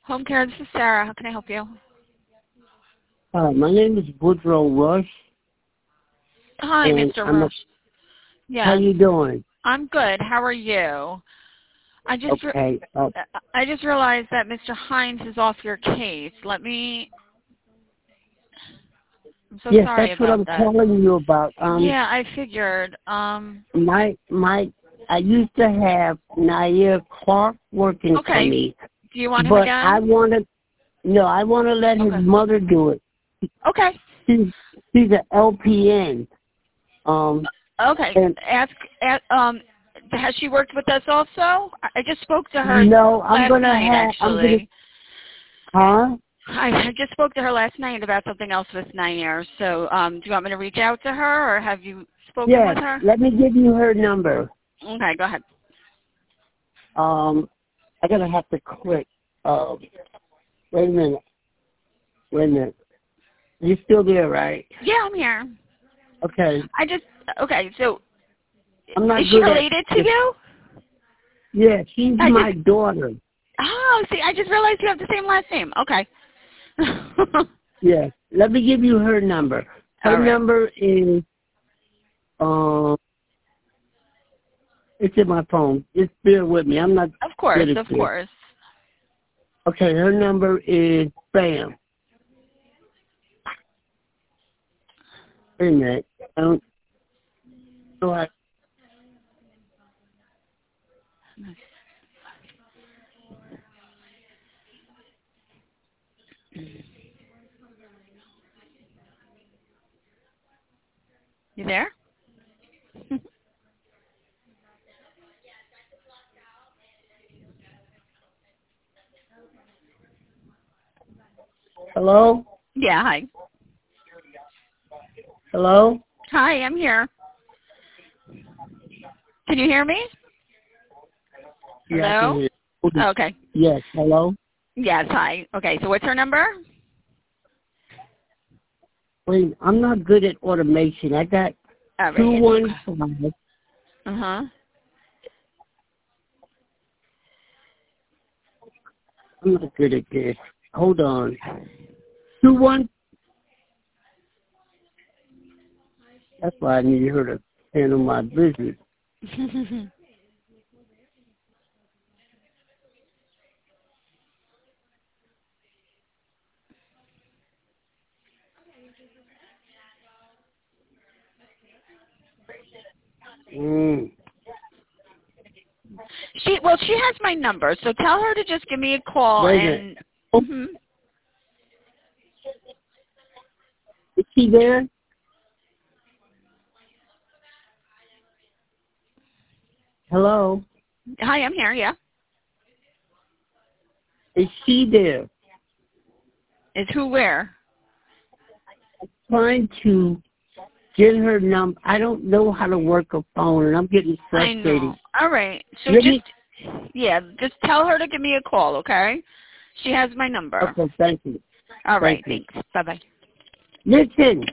Home care, this is Sarah. How can I help you? Hi, my name is Woodrow Rush. Hi, Mr. Rush. Yes. How you doing? I'm good. How are you? I just realized that Mr. Hines is off your case. I'm so yes, sorry that's what about I'm that. calling you about. Yeah, I figured. I used to have Nair Clark working for me. Do you want him but again? I want to let his mother do it. Okay. She's an LPN. Okay. Has she worked with us also? I just spoke to her last night, actually. Huh? I just spoke to her last night about something else with Nair. So do you want me to reach out to her, or have you spoken with her? Yes, let me give you her number. Okay, go ahead. I'm going to have to click. Wait a minute. You still there, right? Yeah, I'm here. Okay. So I'm not is she related to you? Yeah, she's my daughter. Oh, see, I just realized you have the same last name. Okay. Yes. Let me give you her number. Her number is, it's in my phone. Just bear with me. I'm not. Of course. Okay, her number is Bam. Wait a minute. I don't know how. You there? Hello? Yeah, hi. Hello? Hi, I'm here. Can you hear me? Yeah, Hello? I can hear you. Okay. Yes, hello? Yes, hi. Okay, so what's her number? Wait, I'm not good at automation. I got 215. Uh-huh. I'm not good at this. Hold on. 21. That's why I need her to handle my business. She has my number, so tell her to just give me a call. Is she there? Hello? Hi, I'm here, yeah. Is she there? Is who where? I'm trying to get her number. I don't know how to work a phone, and I'm getting frustrated. I know. All right. So just tell her to give me a call, okay? She has my number. Okay, thank you. All right, thanks. Bye-bye. Listen.